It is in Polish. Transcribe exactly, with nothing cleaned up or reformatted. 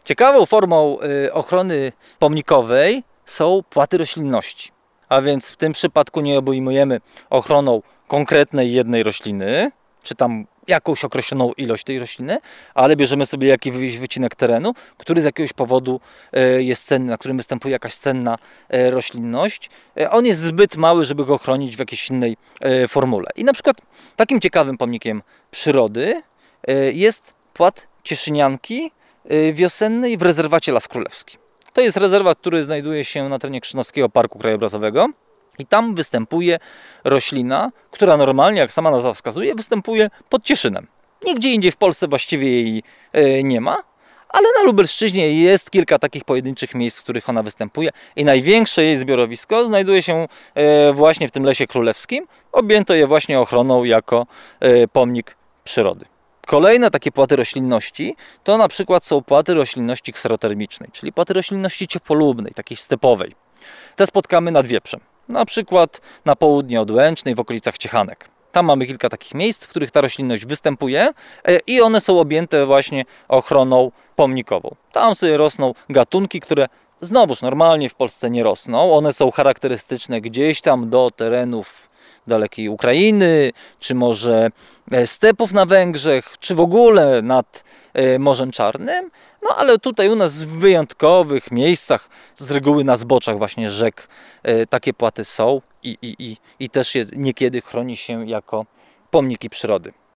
Ciekawą formą ochrony pomnikowej są płaty roślinności. A więc w tym przypadku nie obejmujemy ochroną konkretnej jednej rośliny, czy tam jakąś określoną ilość tej rośliny, ale bierzemy sobie jakiś wycinek terenu, który z jakiegoś powodu jest cenny, na którym występuje jakaś cenna roślinność. On jest zbyt mały, żeby go chronić w jakiejś innej formule. I na przykład takim ciekawym pomnikiem przyrody jest płat cieszynianki wiosennej w rezerwacie Las Królewski. To jest rezerwat, który znajduje się na terenie Krzynowskiego Parku Krajobrazowego i tam występuje roślina, która normalnie, jak sama nazwa wskazuje, występuje pod Cieszynem. Nigdzie indziej w Polsce właściwie jej nie ma, ale na Lubelszczyźnie jest kilka takich pojedynczych miejsc, w których ona występuje i największe jej zbiorowisko znajduje się właśnie w tym Lesie Królewskim. Objęto je właśnie ochroną jako pomnik przyrody. Kolejne takie płaty roślinności to na przykład są płaty roślinności kserotermicznej, czyli płaty roślinności ciepłolubnej, takiej stepowej. Te spotkamy nad Wieprzem, na przykład na południe od Łęcznej, w okolicach Ciechanek. Tam mamy kilka takich miejsc, w których ta roślinność występuje i one są objęte właśnie ochroną pomnikową. Tam sobie rosną gatunki, które znowuż normalnie w Polsce nie rosną. One są charakterystyczne gdzieś tam do terenów dalekiej Ukrainy, czy może stepów na Węgrzech, czy w ogóle nad Morzem Czarnym. No ale tutaj u nas w wyjątkowych miejscach, z reguły na zboczach właśnie rzek, takie płaty są i, i, i, i też je niekiedy chroni się jako pomniki przyrody.